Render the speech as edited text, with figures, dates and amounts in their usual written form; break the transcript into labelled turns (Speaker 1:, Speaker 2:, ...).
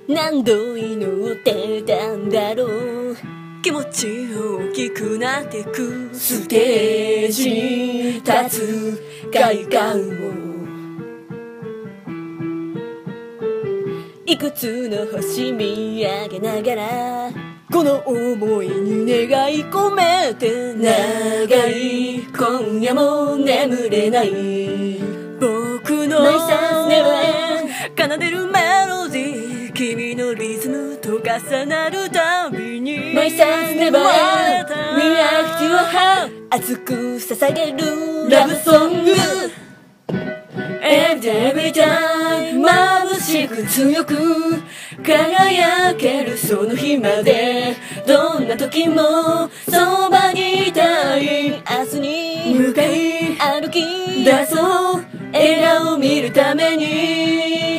Speaker 1: 何度祈ってたんだろう。
Speaker 2: 気持ち大きくなってく。
Speaker 1: ステージに立つ快感を、いくつの星見上げながら、この想いに願い込めて、長い今夜も眠れない
Speaker 2: 僕の
Speaker 1: My son's never end
Speaker 2: 奏でるメロディー、君のリズムと重なるたびに
Speaker 1: My son's never end React to your heart 熱く捧げるラブソング Every time 眩しく強く輝けるその日まで、どんな時もそばにいたい。明日に
Speaker 2: 向かい
Speaker 1: 歩き
Speaker 2: 出そう
Speaker 1: 笑顔を見るために